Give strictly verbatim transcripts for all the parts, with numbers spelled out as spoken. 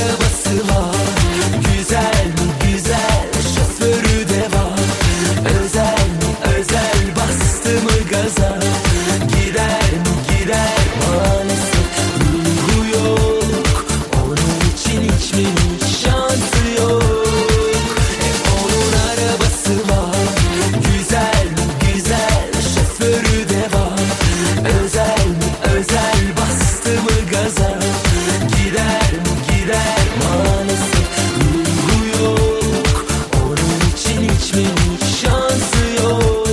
arabası var. Güzel mi güzel, şoförü de var. Özel mi özel, bastı mı gaza. Gider mi gider, maalesef ruhu yok. Onun için hiç mi hiç şansı yok. Hep onun arabası var. Güzel mi güzel, şoförü de var. Özel mi özel, bastı mı gaza. Gider mi gider, maalesef ruhu yok. Onun için hiç mi hiç şansı yok.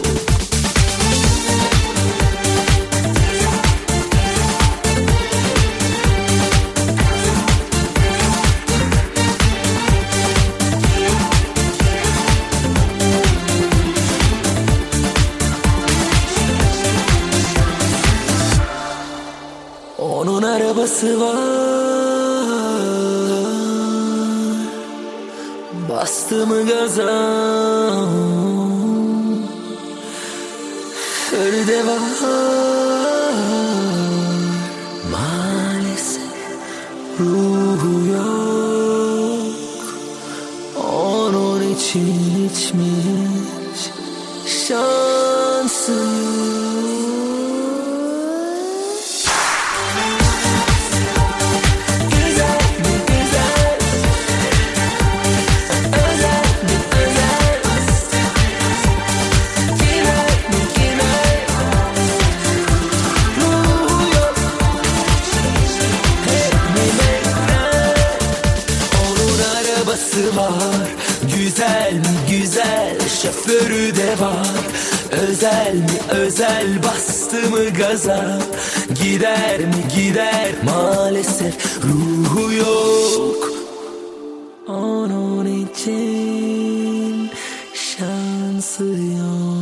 Onun arabası var. Bastı mı gaza. Öyle var. Maalesef ruhu yok. Onun için hiç mi hiç şansı yok. Var. Güzel mi güzel, şoförü de var. Özel mi özel, bastı mı gaza. Gider mi gider, maalesef ruhu yok. Onun için şansı yok.